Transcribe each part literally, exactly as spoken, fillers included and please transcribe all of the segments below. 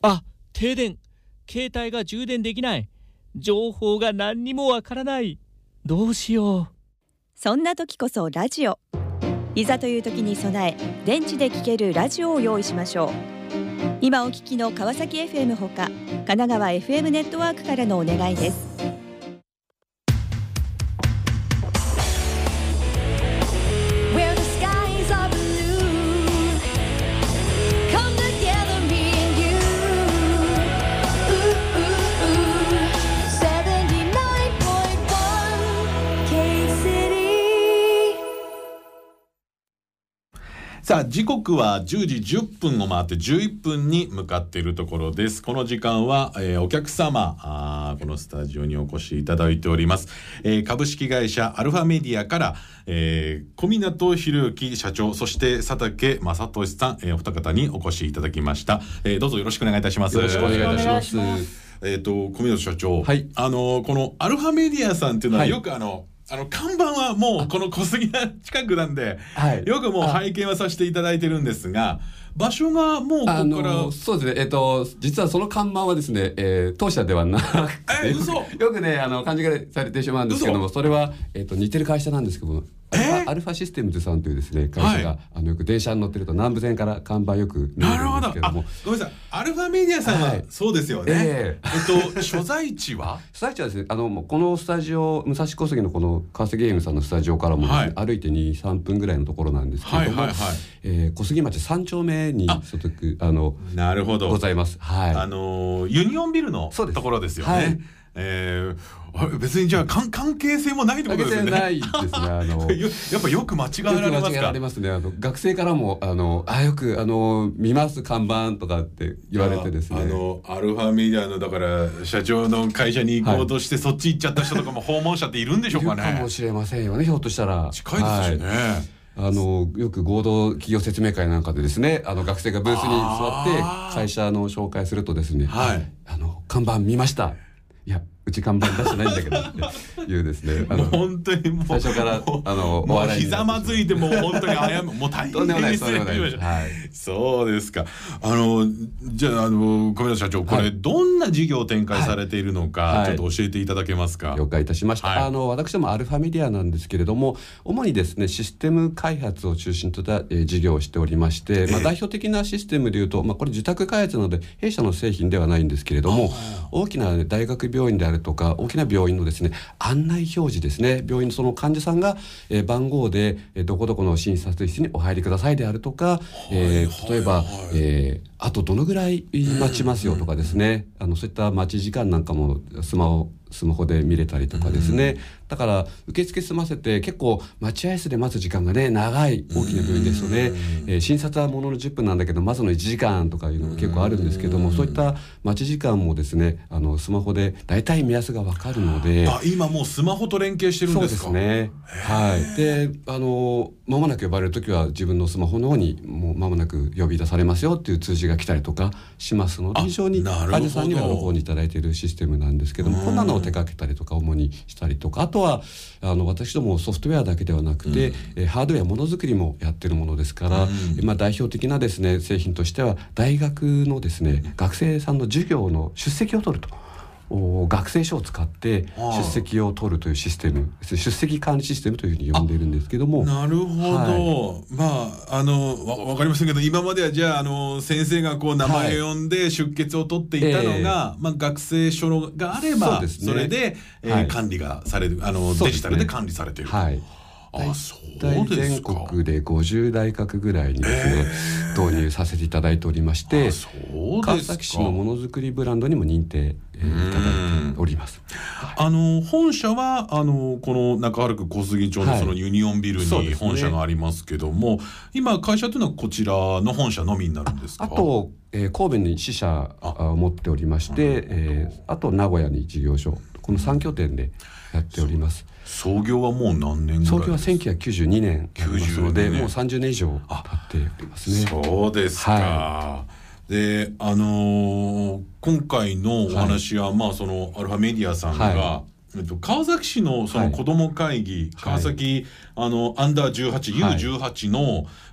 あ、停電。携帯が充電できない。情報が何にもわからない。どうしよう。 そんな時こそラジオ。いざという時に備え、電池で聴けるラジオを用意しましょう。今お聞きの川崎 エフエム ほか、神奈川 エフエム ネットワークからのお願いです。 さあ時刻はじゅうじじゅっぷんを回ってじゅういっぷんに向かっているところです。この時間は、えー、お客様あこのスタジオにお越しいただいております、えー、株式会社アルファメディアから、えー、小湊博之社長、そして佐竹正俊さん、えー、お二方にお越しいただきました、えー、どうぞよろしくお願いいたします。 よろしくお願いいたします。 えーと小湊社長、 はい、 あのこのアルファメディアさんっていうのは、 はい、 よくあのあの看板はもうこの小杉が近くなんで、 はい、 よくもう拝見はさせていただいてるんですが、場所がもうここから、あのそうですね、えっと実はその看板はですね、えー、当社ではなくて、 えー、嘘よくねあの勘違いされてしまうんですけども、それは、えー、と似てる会社なんですけども、アルファ、アルファシステムズさんというですね会社が、はい、あのよく電車に乗ってると南武線から看板よく見えるんですけども。なるほど。あ、 ごめんなさい、アルファメディアさんは、はい、そうですよね、えー、えっと所在地は所在地はですね、あのこのスタジオ武蔵小杉のこの川崎ゲームさんのスタジオからもですね、はい、歩いて にさんぷんぐらいのところなんですけれども、はいはいはい、えー、小杉町さん丁目に所属あのなるほどございます、はい、 あのユニオンビルのところですよね。はい、えー、別にじゃあ関係性もないってことですね。 関係性ないですね。あのやっぱよく間違えられますか。よく間違えられますね。 あの学生からもあのあよくあの見ます看板とかって言われてですね。 あのアルファメディアのだから社長の会社に行こうとして、はい、そっち行っちゃった人とかも訪問者っているんでしょうかね。 いるかもしれませんよね。ひょっとしたら近いですしね。はい、 あのよく合同企業説明会なんかでですね、あの学生がブースに座って会社の紹介するとですね、はい、あの看板見ました。いやうち看板出してないんだけどっていうですね、あのもう本当にもう最初からあのもうひざまずいてもう本当に謝るもう大変ですね。そうですか。あのじゃあ、あの小湊社長、これ、はい、どんな事業を展開されているのか、はい、ちょっと教えていただけますか。 はい、了解いたしました。はい、あの私どもアルファメディアなんですけれども、主にですねシステム開発を中心とした、えー、事業をしておりまして、まあ、代表的なシステムでいうと、まあ、これ受託開発なので弊社の製品ではないんですけれども、大きな大学病院であるとか大きな病院のですね案内表示ですね、病院のその患者さんが、えー、番号で、えー、どこどこの診察室にお入りくださいであるとか、えー、例えば、えー、あとどのぐらい待ちますよとかですね、あのそういった待ち時間なんかもスマホスマホで見れたりとかですね、うん、だから受付済ませて結構待合室で待つ時間がね長い大きな病院ですよね、えー、診察はもののじゅっぷんなんだけど待つのいちじかんとかいうのが結構あるんですけども、そういった待ち時間もですねあのスマホで大体目安が分かるので。 あ、今もうスマホと連携してるんですか。 そうですね、はい、であの間もなく呼ばれるときは自分のスマホの方にもう間もなく呼び出されますよっていう通知が来たりとかしますので、非常に患者さんにはご購入いただいているシステムなんですけども、こんなのを手掛けたりとか主にしたりとか、あとはあの私どもソフトウェアだけではなくて、うん、ハードウェアものづくりもやってるものですから、うん、まあ、代表的なですね製品としては大学のですね学生さんの授業の出席を取ると。学生証を使って出席を取るというシステム、出席管理システムというふうに呼んでいるんですけども。 なるほど、はい、まああのわ分かりませんけど、今まではじゃあ、あの先生がこう名前を呼んで出欠を取っていたのが、はい、まあ、学生証があれば そ,、ね、それで、えーはい、管理がされる、あの、デジタルで管理されている。はい、 あ、そうですか。全国でごじゅう大学ぐらいにですね、えー、導入させていただいておりまして、川崎市のものづくりブランドにも認定、えー、いただいております。 あの本社はあのこの中原区小杉町のそのユニオンビルに本社がありますけども、はい、ね、今会社というのはこちらの本社のみになるんですか。 あ, あと、えー、神戸に支社を持っておりまして、えー、あと名古屋に事業所、このさん拠点でやっております。 創業はもう何年ぐらいですか。 創業はせんきゅうひゃくきゅうじゅうにねんありますので、もうさんじゅうねん以上経っておりますね。 そうですか、はい、であのー、今回のお話は、はい、まあ、そのアルファメディアさんが、はい、えっと、川崎市のその子ども会議、はい、川崎、あのアンダーじゅうはち、ユーじゅうはち の、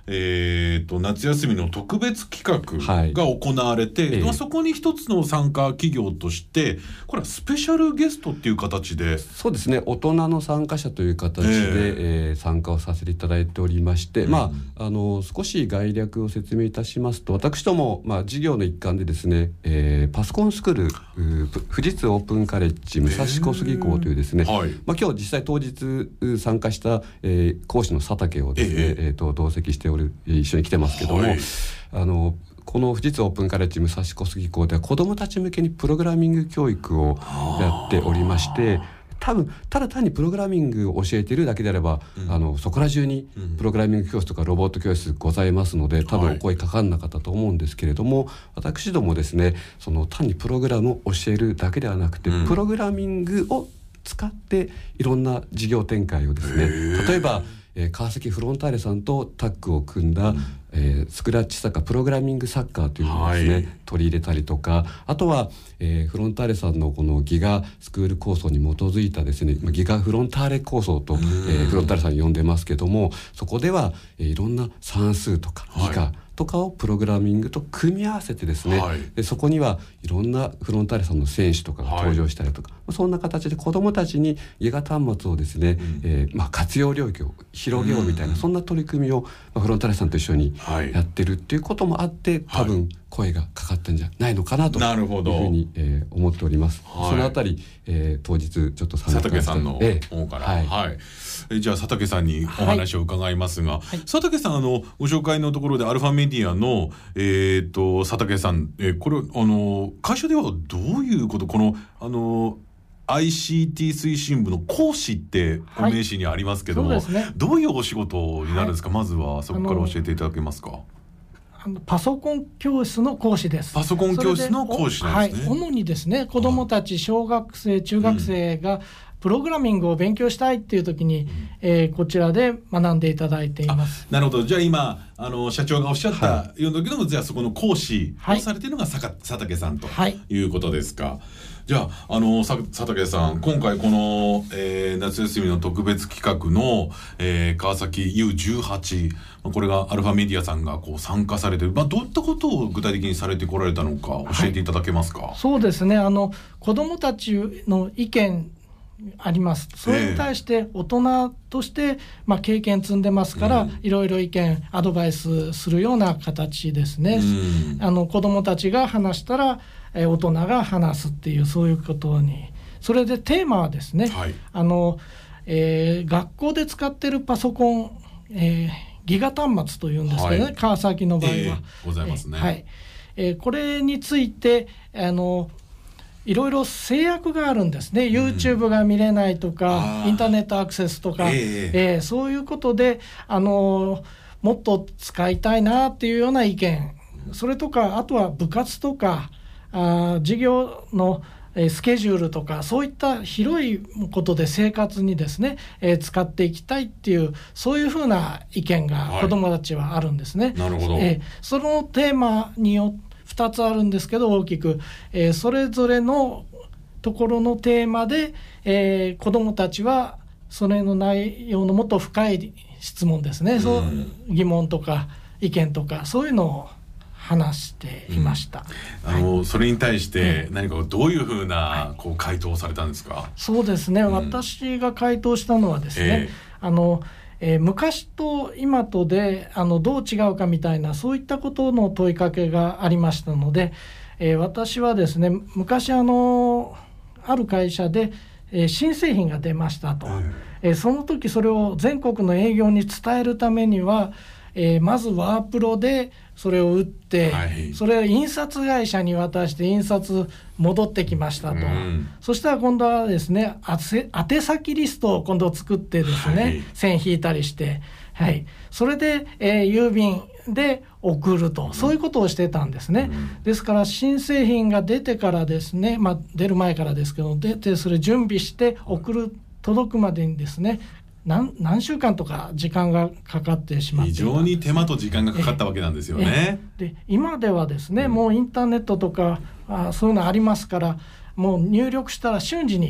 えー、と夏休みの特別企画が行われて、はいまあ、そこに一つの参加企業としてこれはスペシャルゲストっていう形でそうですね大人の参加者という形で、えーえー、参加をさせていただいておりまして、うんまあ、あの少し概略を説明いたしますと私ども、まあ、授業の一環でですね、えー、パソコンスクール富士通オープンカレッジ武蔵小杉校というですね、えーはいまあ、今日実際当日参加した、えー、講師の佐竹をですね、えーえー、と同席しておる一緒に来てますけども、はい、あのこの富士通オープンカレッジ武蔵小杉校では子どもたち向けにプログラミング教育をやっておりまして多分ただ単にプログラミングを教えているだけであれば、うん、あのそこら中にプログラミング教室とかロボット教室ございますので多分お声かかんなかったと思うんですけれども、はい、私どもですねその単にプログラムを教えるだけではなくて、うん、プログラミングを使っていろんな事業展開をですね例えばえー、川崎フロンターレさんとタッグを組んだ、うんえー、スクラッチサッカープログラミングサッカーというのをですね、はい、取り入れたりとかあとは、えー、フロンターレさんのこのギガスクール構想に基づいたですねギガフロンターレ構想と、えー、フロンターレさん呼んでますけどもそこでは、えー、いろんな算数とかギガ、はいとかをプログラミングと組み合わせてですね、はい、でそこにはいろんなフロンターレさんの選手とかが登場したりとか、はい、そんな形で子どもたちにギガ端末をですね、うんえーまあ、活用領域を広げようみたいな、うん、そんな取り組みを、まあ、フロンターレさんと一緒にやってるっていうこともあって、はい、多分声がかかったんじゃないのかなというふうに、えー、思っております、はい、そのあたり、えー、当日ちょっと参加佐竹さんの方から、えーはいはいえじゃあ佐竹さんにお話を伺いますが、はい、佐竹さんあのご紹介のところでアルファメディアの、えー、と佐竹さん、えー、これあの会社ではどういうことこのあの アイシーティー 推進部の講師ってお名刺にありますけども、はいそうですね、どういうお仕事になるんですか、はい、まずはそこから教えていただけますか。 あのパソコン教室の講師です。 パソコン教室の講師なんですね。 はい、主にですね子どもたち小学生中学生がプログラミングを勉強したいっていう時に、うんえー、こちらで学んでいただいています。 なるほど。じゃあ今あの社長がおっしゃったようなけども、はい、じゃあそこの講師をされているのが佐竹さんということですか。はいじゃあ、あの佐竹さん今回この、えー、夏休みの特別企画の、えー、川崎 ユーじゅうはち これがアルファメディアさんがこう参加されて、まあ、どういったことを具体的にされてこられたのか教えていただけますか。 はい、そうですねあの子どもたちの意見あります。それに対して大人として、まあ、経験積んでますから、うん、いろいろ意見アドバイスするような形ですね。うん、あの子どもたちが話したらえ大人が話すっていうそういうことにそれでテーマはですね、はいあのえー、学校で使ってるパソコン、えー、ギガ端末というんですけどね、はい、川崎の場合は、えー、 ございますね。 えーはいえー、これについてあのいろいろ制約があるんですね、うん、YouTube が見れないとかインターネットアクセスとか、えーえー、そういうことであのもっと使いたいなっていうような意見それとかあとは部活とかあ授業のえー、スケジュールとかそういった広いことで生活にですね、えー、使っていきたいっていうそういうふうな意見が子どもたちはあるんですね。 はい、なるほど。 えー、そのテーマによふたつあるんですけど大きく、えー、それぞれのところのテーマで、えー、子どもたちはそれの内容のもっと深い質問ですね、うん、そう疑問とか意見とかそういうのを話していました。 うん、あの、はい、それに対して何かどういうふうなこう回答をされたんですか。はい、 そうですね、うん、私が回答したのはですね、えー、あのえー、昔と今とであのどう違うかみたいなそういったことの問いかけがありましたので、えー、私はですね昔あのある会社で、えー、新製品が出ましたと、うんえー、その時それを全国の営業に伝えるためには、えー、まずワープロでそれを打って、はい、それを印刷会社に渡して印刷戻ってきましたと、うん、そしたら今度はですね宛先リストを今度作ってですね、はい、線引いたりして、はい、それで、えー、郵便で送ると、うん、そういうことをしてたんですね。うん、ですから新製品が出てからですね、まあ、出る前からですけど出てそれ準備して送る届くまでにですね何, 何週間とか時間がかかってしまっていた。 非常に手間と時間がかかったわけなんですよね。 で今ではですね、うん、もうインターネットとかあそういうのありますからもう入力したら瞬時に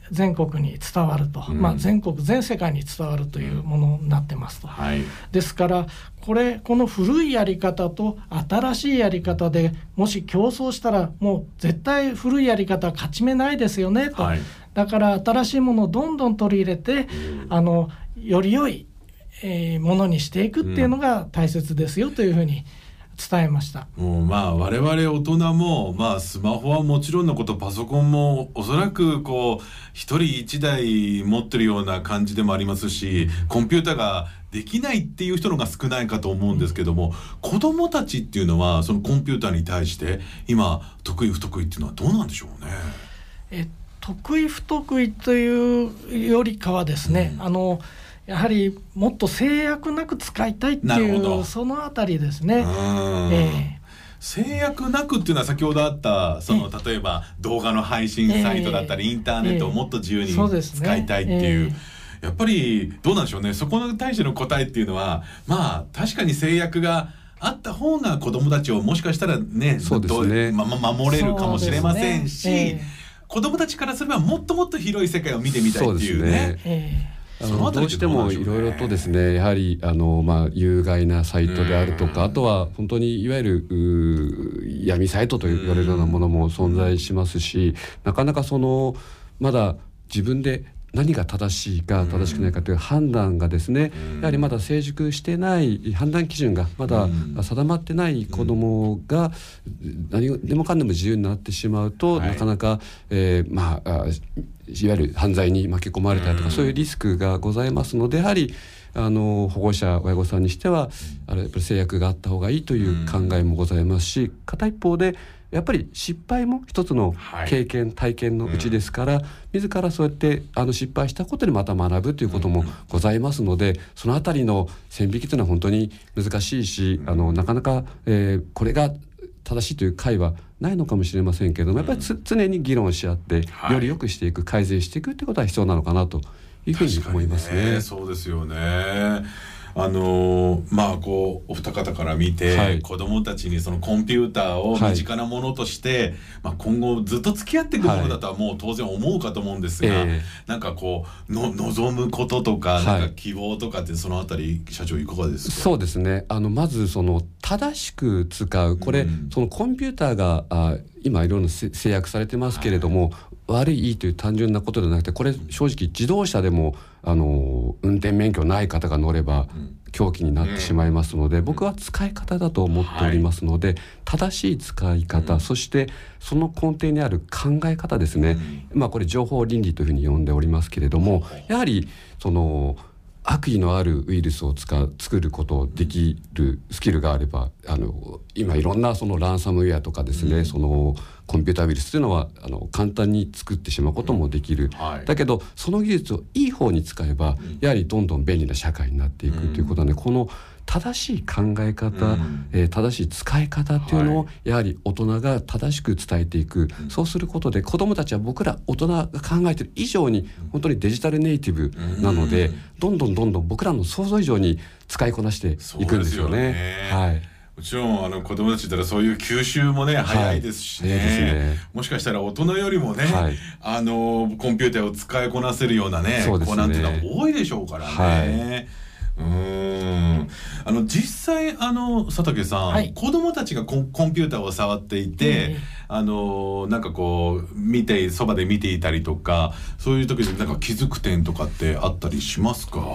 全国に伝わると、うんまあ、全国全世界に伝わるというものになってますと、はい、ですからこれこの古いやり方と新しいやり方でもし競争したらもう絶対古いやり方は勝ち目ないですよねと、はい、だから新しいものをどんどん取り入れて、うん、あのより良い、えー、ものにしていくっていうのが大切ですよというふうに伝えました。 もうまあ我々大人もまあスマホはもちろんのことパソコンもおそらくこう一人一台持ってるような感じでもありますし、コンピューターができないっていう人のが少ないかと思うんですけども、子どもたちっていうのはそのコンピューターに対して今得意不得意っていうのはどうなんでしょうね。 え得意不得意というよりかはですね、うん、あのやはりもっと制約なく使いたいっていうそのあたりですね。 えー、制約なくっていうのは先ほどあったその例えば動画の配信サイトだったりインターネットをもっと自由に使いたいっていう、やっぱりどうなんでしょうね。そこに対しての答えっていうのはまあ確かに制約があった方が子どもたちをもしかしたらね、 そうですね、 ま、守れるかもしれませんし、ねえー、子どもたちからすればもっともっと広い世界を見てみたいっていうね。 あのどうしてもいろいろとですね、やはりあの、まあ、有害なサイトであるとか、あとは本当にいわゆる闇サイトと言われるようなものも存在しますし、なかなかそのまだ自分で何が正しいか正しくないかという判断がですね、やはりまだ成熟してない判断基準がまだ定まってない子どもが何でもかんでも自由になってしまうと、なかなか、えー、まあいわゆる犯罪に巻き込まれたりとか、そういうリスクがございますので、やはりあの保護者親御さんにしてはあれやっぱり制約があった方がいいという考えもございますし、片一方でやっぱり失敗も一つの経験、はい、体験のうちですから、うん、自らそうやってあの失敗したことでまた学ぶということもございますので、そのあたりの線引きというのは本当に難しいし、あのなかなか、えー、これが正しいという解はないのかもしれませんけれども、やっぱりつ常に議論し合ってより良くしていく、改善していくということは必要なのかなというふうに思いますね。 ね、そうですよね。あのー、まあこうお二方から見て、はい、子どもたちにそのコンピューターを身近なものとして、はい、まあ、今後ずっと付き合っていくものだとはもう当然思うかと思うんですが、はい、なんかこうの望むこととか、はい、なんか希望とかってそのあたり社長いかがですか。 そうですね、あのまずその正しく使うこれ、うん、そのコンピューターがあ今いろいろ制約されてますけれども、はい、悪いいいという単純なことではなくて、これ正直自動車でもあの運転免許ない方が乗れば凶器になってしまいますので、うん、僕は使い方だと思っておりますので、はい、正しい使い方、うん、そしてその根底にある考え方ですね、うん、まあこれ情報倫理というふうに呼んでおりますけれども、やはりその悪意のあるウイルスを使う作ることをできるスキルがあれば、あの今いろんなそのランサムウェアとかですね、うん、そのコンピューターウイルスというのはあの簡単に作ってしまうこともできる、うん、はい、だけどその技術をいい方に使えば、うん、やはりどんどん便利な社会になっていくということなので、うん、この正しい考え方、うん、えー、正しい使い方というのをやはり大人が正しく伝えていく、うん、そうすることで子どもたちは僕ら大人が考えている以上に本当にデジタルネイティブなので、うん、どんどんどんどん僕らの想像以上に使いこなしていくんですよね。はい、 もちろんあの子どもたちだったらそういう吸収もね早いですしね、はい、ですね、もしかしたら大人よりもね、はい、あのコンピューターを使いこなせるようなね、 そうですね、 子なんていうのは多いでしょうからね。はい、うーん、あの実際あの佐竹さん、はい、子どもたちがコン、コンピューターを触っていて、うん、あのなんかこう見てそばで見ていたりとか、そういう時になんか気づく点とかってあったりしますか？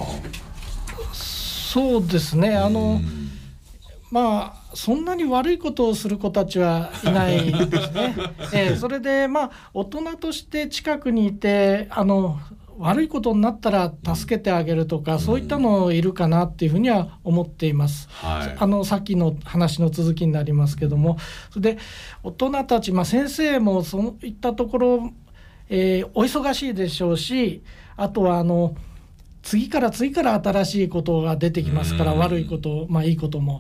そうですね、あの、うん、まあそんなに悪いことをする子たちはいないですね。えー、それでまあ大人として近くにいて、あの悪いことになったら助けてあげるとか、うん、そういったのいるかなっていうふうには思っています。はい、あのさっきの話の続きになりますけども、それで大人たち、まあ、先生もそういったところ、えー、お忙しいでしょうし、あとはあの次から次から新しいことが出てきますから、うん、悪いこと、まあ、いいことも、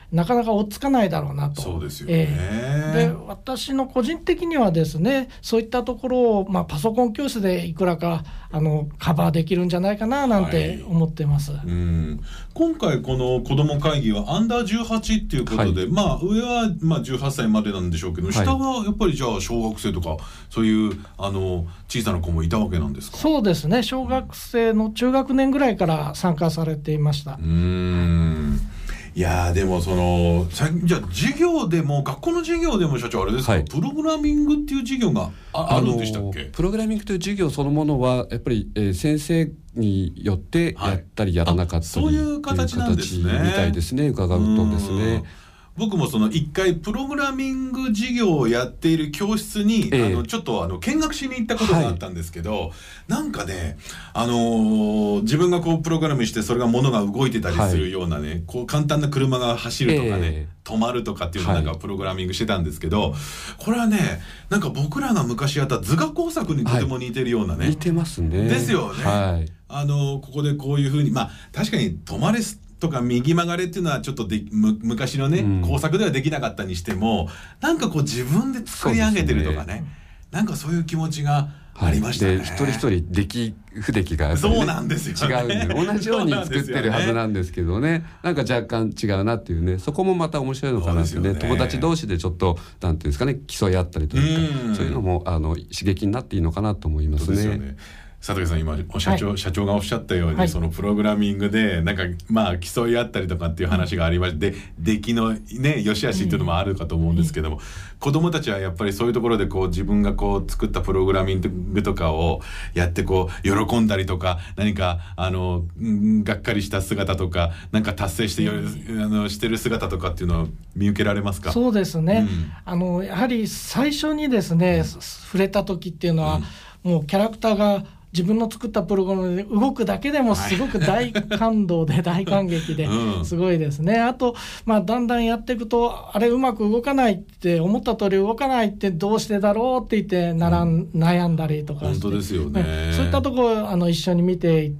なかなか追っつかないだろうなと。 そうですよね、 えー、で私の個人的にはですね、そういったところを、まあ、パソコン教室でいくらかあのカバーできるんじゃないかななんて思ってます、はい、 うん、今回この子ども会議はアンダーじゅうはちっていうことで、はい、まあ、上はまあじゅうはっさいまでなんでしょうけど、下はやっぱりじゃあ小学生とかそういうあの小さな子もいたわけなんですか？ そうですね、小学生の中学年ぐらいから参加されていました。 うーん、いやでもそのじゃあ授業でも学校の授業でも社長あれですか、はい、プログラミングっていう授業が あ, あるんでしたっけ？ プログラミングという授業そのものはやっぱり、えー、先生によってやったりやらなかったり、はい、 そういう形なんですね。 みたいですね、伺うとですね。 僕もその一回プログラミング授業をやっている教室に、えー、あのちょっとあの見学しに行ったことがあったんですけど、はい、なんかね、あのー、自分がこうプログラムしてそれが物が動いてたりするようなね、はい、こう簡単な車が走るとかね、えー、止まるとかっていうのをなんかプログラミングしてたんですけど、はい、これはね、なんか僕らが昔やった図画工作にとても似てるようなね、 はい、似てますね。 ですよね、はい、あのー、ここでこういうふうに、まあ確かに止まれとか右曲がれっていうのはちょっとでむ昔のね、うん、工作ではできなかったにしても、なんかこう自分で作り上げてるとか ね, ねなんかそういう気持ちがありましたね、 はい、で一人一人出来不出来が、ね、 そうなんですよね、 違うんで同じように作ってるはずなんですけどね、なんか若干違うなっていうね、そこもまた面白いのかなって ね, ね友達同士でちょっとなんていうんですかね、競い合ったりというか、うん、そういうのもあの刺激になっていいのかなと思いますね。 佐竹さん今社長、はい、社長がおっしゃったように、はい、そのプログラミングでなんかまあ競い合ったりとかっていう話がありまして、出来のね良し悪しっていうのもあるかと思うんですけども、うん、子どもたちはやっぱりそういうところでこう自分がこう作ったプログラミングとかをやってこう喜んだりとか、何かあのがっかりした姿とか、なんか達成してよ、うん、あのしてる姿とかっていうのを見受けられますか？ そうですね、うん、あのやはり最初にですね、うん、触れた時っていうのは、うん、もうキャラクターが自分の作ったプログラムで動くだけでもすごく大感動で大感激ですごいですね、うん、あと、まあ、だんだんやっていくとあれうまく動かないって思った通り動かないってどうしてだろうって言ってならん、うん、悩んだりとかして、 本当ですよね、 そういったところあの一緒に見ていって、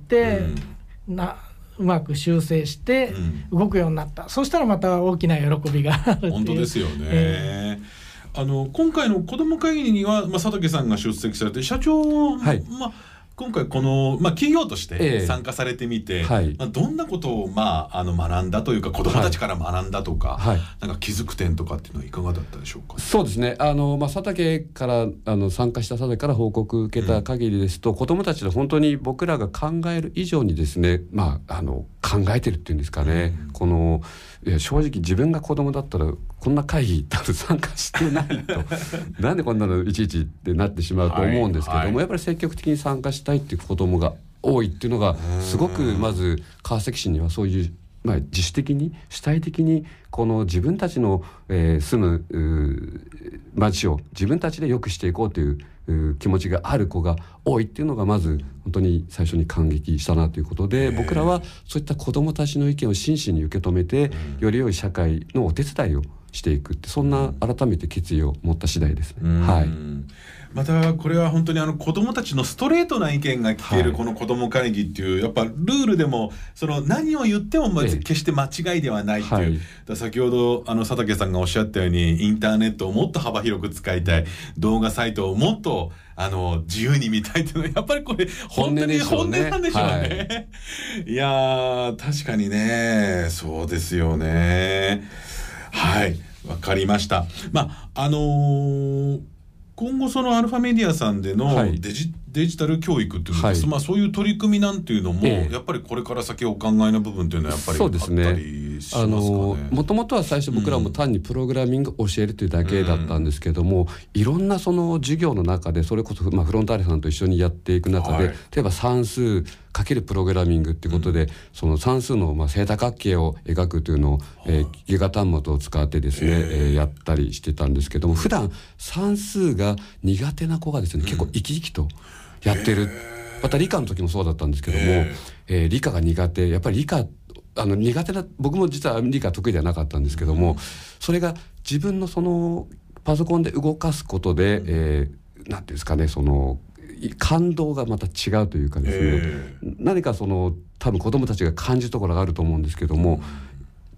うん、なうまく修正して動くようになった、うん、そしたらまた大きな喜びがあるっていう。 本当ですよね、えー、あの今回の子ども会議には、まあ、佐竹さんが出席されて社長、はい、まあ今回この、まあ、企業として参加されてみて、ええはいまあ、どんなことを、まあ、あの学んだというか子どもたちから学んだとか、はい、なんか気づく点とかっていうのはいかがだったでしょうか？ そうですね、あの、まあ、佐竹からあの参加した佐竹から報告受けた限りですと、うん、子どもたちで本当に僕らが考える以上にですね、まあ、あの考えてるっていうんですかね、うん、このいや正直自分が子供だったらこんな会議多分参加してないとなんでこんなのいちいちってなってしまうと思うんですけども、はいはい、やっぱり積極的に参加したいっていう子供が多いっていうのがすごくまず川崎市にはそういう、まあ、自主的に主体的にこの自分たちの、えー、住む町を自分たちで良くしていこうという気持ちがある子が多いっていうのがまず本当に最初に感激したなということで、僕らはそういった子どもたちの意見を真摯に受け止めてより良い社会のお手伝いをしていくって、そんな改めて決意を持った次第ですね。はい、 またこれは本当にあの子どもたちのストレートな意見が聞けるこの子ども会議っていう、はい、やっぱルールでもその何を言っても決して間違いではないっていう、はい、だ先ほどあの佐竹さんがおっしゃったようにインターネットをもっと幅広く使いたい、動画サイトをもっとあの自由に見たいっていうのはやっぱりこれ本当に本音なんでしょうね。はい、いや確かにね、そうですよね。はい、わかりました。まああのー、今後そのアルファメディアさんでのデジ、はい、デジタル教育っていうのは、はい、まあ、そういう取り組みなんていうのも、ええ、やっぱりこれから先お考えの部分っていうのはやっぱりあったりしますかね。 もともとは最初僕らも単にプログラミングを教えるというだけだったんですけども、うん、いろんなその授業の中でそれこそ、まあ、フロンターレさんと一緒にやっていく中で、はい、例えば算数かけるプログラミングっていうことで、うん、その算数のまあ正多角形を描くというのを、えー、ギガ端末を使ってですね、えーえー、やったりしてたんですけども、普段算数が苦手な子がですね、結構生き生きとやってる、また理科の時もそうだったんですけども、えーえー、理科が苦手、やっぱり理科あの苦手な、僕も実は理科得意ではなかったんですけども、それが自分のそのパソコンで動かすことで、えー、なんていうんですかね、その感動がまた違うというかですね、えー、何かその多分子どもたちが感じるところがあると思うんですけども、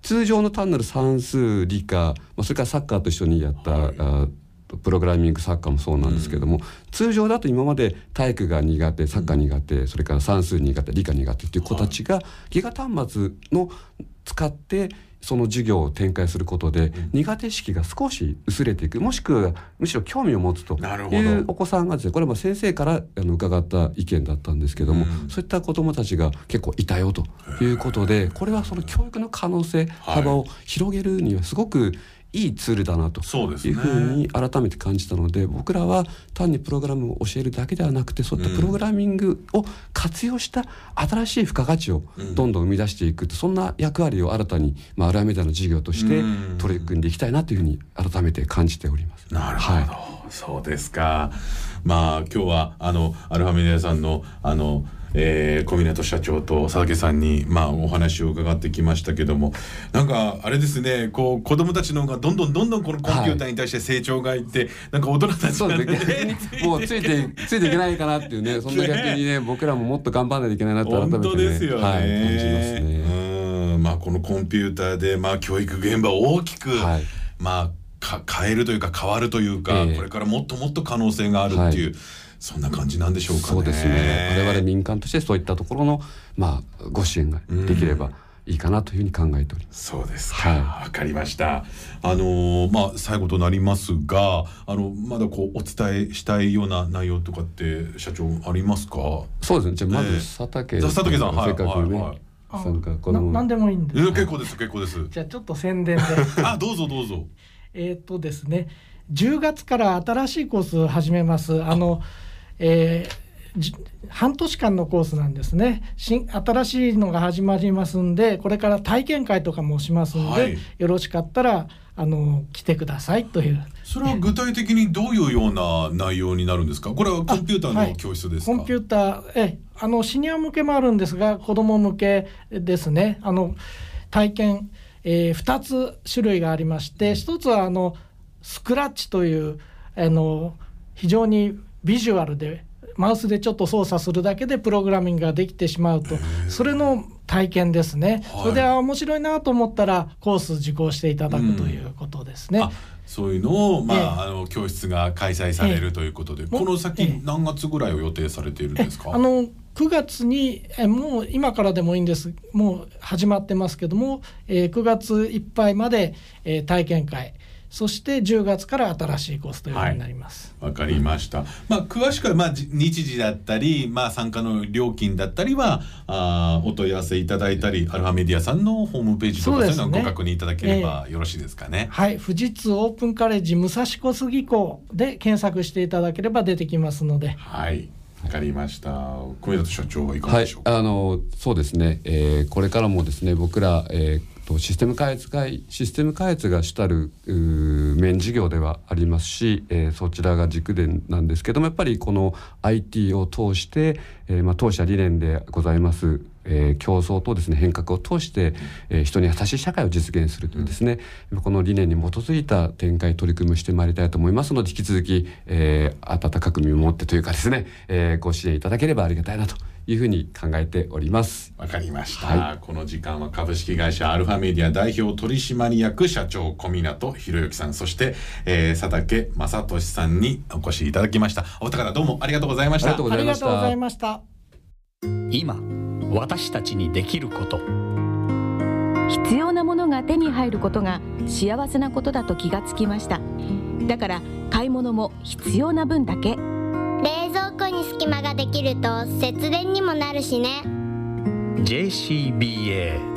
通常の単なる算数理科、まあ、それからサッカーと一緒にやった、はい、あプログラミングサッカーもそうなんですけども、うん、通常だと今まで体育が苦手、サッカー苦手、うん、それから算数苦手、理科苦手っていう子たちがギガ端末の使ってその授業を展開することで、うん、苦手意識が少し薄れていく、もしくはむしろ興味を持つというお子さんがですね、これは先生からあの伺った意見だったんですけども、うん、そういった子どもたちが結構いたよということで、これはその教育の可能性、幅を広げるにはすごくいいツールだなというふうに改めて感じたので、僕らは単にプログラムを教えるだけではなくて、そういったプログラミングを活用した新しい付加価値をどんどん生み出していく、そんな役割を新たに、まあ、アルファメディアの事業として取り組んでいきたいなというふうに改めて感じております。 なるほど、はい、そうですか。まあ今日はあのアルファメディアさんのあのえー、小湊社長と佐竹さんに、まあ、お話を伺ってきましたけども、なんかあれですね、こう子どもたちの方がどんどんどんどんこのコンピューターに対して成長がいって、はい、なんか大人たちがね、 もうついてついていけないかなっていうね、そんな逆にね僕らももっと頑張らないといけないなと改めて、ね、 本当ですよね、 はい、感じますね。 うん、まあ、このコンピューターで、まあ、教育現場を大きく、はい、まあ、か変えるというか変わるというか、えー、これからもっともっと可能性があるっていう、はい、そんな感じなんでしょうかね。 そうですね。我々民間としてそういったところの、まあ、ご支援ができればいいかなというふうに考えております。 そうですか。わ、はい、かりました。あのー、まあ最後となりますが、あのまだこうお伝えしたいような内容とかって社長ありますか。 そうですね。じゃあまず佐竹さん、 佐竹さん、はい、 せっかくね、はいはい、 参加このな何でもいいんです。 結構です結構です。 じゃあちょっと宣伝であ、どうぞどうぞ。 えっとですね、じゅうがつから新しいコースを始めます。あのえー、半年間のコースなんですね。新新しいのが始まりますんで、これから体験会とかもしますんで、はい、よろしかったらあの来てくださいという。 それは具体的にどういうような内容になるんですか。これはコンピューターの教室ですか。 はい、コンピューター、えあのシニア向けもあるんですが、子ども向けですね。あの体験、えー、ふたつ種類がありまして、うん、ひとつはあのスクラッチというあの非常にビジュアルでマウスでちょっと操作するだけでプログラミングができてしまうと、それの体験ですね、はい、それで面白いなと思ったらコース受講していただくということですね、うん、あ、 そういうのを、まあえー、あの教室が開催されるということで、えー、この先何月ぐらいを予定されているんですか。 あのくがつにえもう今からでもいいんです、もう始まってますけども、えー、くがついっぱいまで、えー、体験会、そしてじゅうがつから新しいコースということになります。 わ、はい、かりました。まあ、詳しくは、まあ、日時だったり、まあ、参加の料金だったりはあお問い合わせいただいたり、アルファメディアさんのホームページとかそういうのをご確認いただければよろしいですかね。 えー、はい、富士通オープンカレッジ武蔵小杉校で検索していただければ出てきますので。 はい、わかりました。小湊社長はいかがでしょうか。 はい、あのそうですね、えー、これからもですね、僕ら、えーシステム開発がシステム開発が主たるメイン事業ではありますし、えー、そちらが軸でなんですけども、やっぱりこの アイティー を通して、えーまあ、当社理念でございます、えー、競争とですね変革を通して、えー、人に優しい社会を実現するというですね、うん、この理念に基づいた展開取り組みをしてまいりたいと思いますので、引き続き、えー、温かく見守ってというかですね、えー、ご支援いただければありがたいなというふうに考えております。 わかりました、はい、この時間は株式会社アルファメディア代表取締役社長小湊博之さん、そして、えー、佐竹正俊さんにお越しいただきました。お二方どうもありがとうございました。 ありがとうございました。 今私たちにできること、 必要なものが手に入ることが幸せなことだと気がつきました。だから買い物も必要な分だけ。 冷蔵庫に隙間ができると節電にもなるしね。 ジェーシービーエー